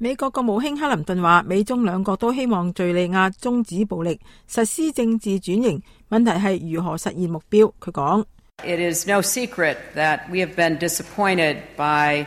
美國國務卿克林頓話，美中兩國都希望敘利亞終止暴力，實施政治轉型，問題係如何實現目標。佢講 ：It is no secret that we have been disappointed by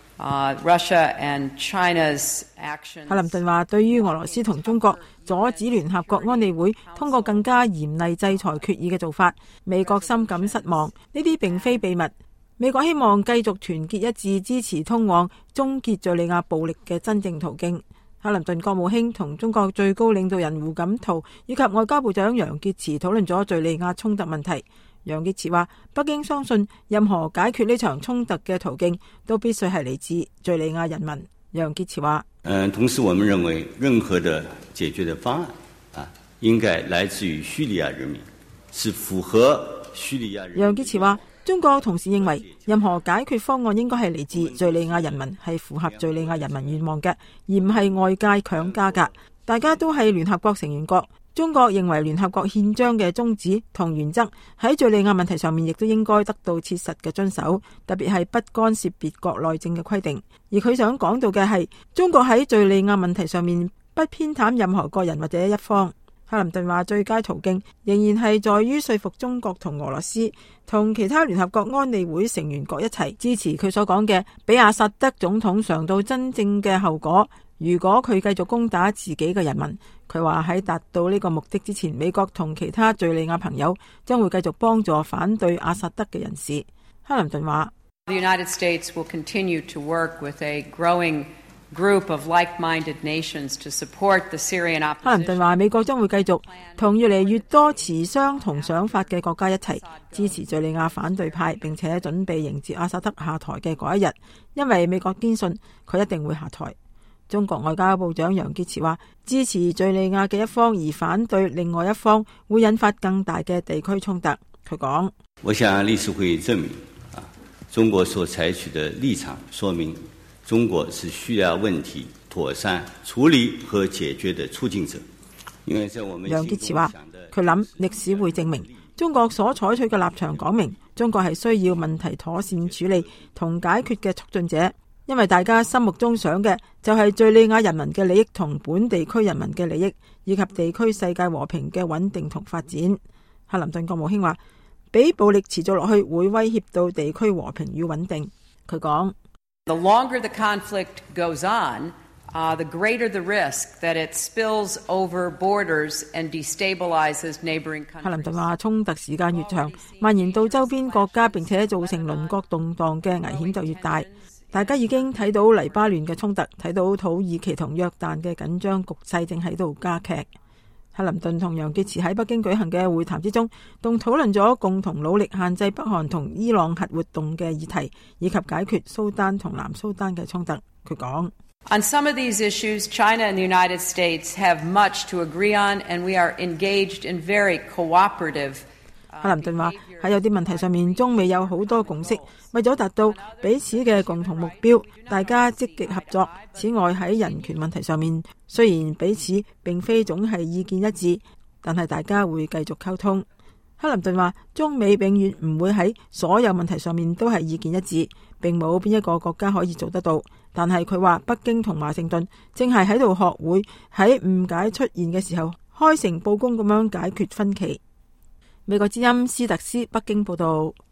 Russia and China's actions。 克林頓話，對於俄羅斯同中國阻止聯合國安理會通過更加嚴厲制裁決議嘅做法，美國深感失望。呢啲並非秘密。美國希望繼續團結一致，支持通往終結敘利亞暴力嘅真正途徑。克林頓國務卿同中國最高領導人胡錦濤以及外交部長楊潔篪討論咗敘利亞衝突問題。楊潔篪話，北京相信任何解決呢場衝突嘅途徑都必須係嚟自敘利亞人民。楊潔篪話： 同時我們認為任何的解決的方案應該來自於敘利亞人民，是符合敘利亞人民。 楊潔篪話，中國同時認為任何解決方案應該係嚟自敘利亞人民，係符合敘利亞人民願望嘅，而唔係外界強加嘅。大家都係聯合國成員國，中國認為聯合國憲章嘅宗旨同原則喺敘利亞問題上面亦都應該得到切實嘅遵守，特別係不干涉別國內政嘅規定。而佢想講到嘅係，中國喺敘利亞問題上面不偏袒任何個人或者一方。克林頓話，最佳途徑仍然係在於說服中國同俄羅斯同其他聯合國安理會成員國一齊支持佢所講嘅，俾阿薩德總統嘗到真正嘅後果。如果佢繼續攻打自己嘅人民，佢話喺達到呢個目的之前，美國同其他敘利亞朋友將會繼續幫助反對阿薩德嘅人士。克林頓話 ：The United States will continue to work with a growing group of like-minded nations to support the Syrian opposition。 克林頓話，美國將會繼續同越嚟越多持相同想法嘅國家一齊支持敘利亞反對派，並且準備迎接阿薩德下台嘅嗰一日，因為美國堅信佢一定會下台。中國外交部長楊潔篪話，支持敘利亞嘅一方而反對另外一方，會引發更大嘅地區衝突。佢講： 我想歷史會證明，中國所採取的立場說明中國是敘利亞問題妥善處理和解決的促進者。因為在我們楊潔篪話，佢諗歷史會證明中國所採取嘅立場講明中國係需要問題妥善處理同解決嘅促進者。因為大家心目中想嘅就係敘利亞人民嘅利益同本地區人民嘅利益，以及地區世界和平嘅穩定同發展。克林頓國務卿話，俾暴力持續落去會威脅到地區和平與穩定。佢講 ：The longer the conflict goes on, the greater the risk that it spills over borders and destabilizes neighboring countries。克林頓話，衝突時間越長，蔓延到周邊國家並且造成鄰國動盪嘅危險就越大。大家已經睇到黎巴嫩嘅衝突，睇到土耳其同約旦嘅緊張局勢正喺度加劇。克林頓同楊潔篪喺北京舉行嘅會談之中，仲討論咗共同努力限制北韓同伊朗核活動嘅議題，以及解決蘇丹同南蘇丹嘅衝突。佢講 ：On some of these issues, China and the United States have much to agree on, and we are engaged in very cooperative。 克林頓話，喺有啲問題上面，中美有好多共識，為咗達到彼此嘅共同目標，大家積極合作。此外，喺人權問題上面，雖然彼此並非總係意見一致，但係大家會繼續溝通。克林頓話，中美永遠唔會喺所有問題上面都係意見一致，並冇邊一個國家可以做得到。但係佢話，北京同華盛頓正係喺度學會喺誤解出現嘅時候，開誠佈公咁樣解決分歧。美國之音斯特斯北京報道。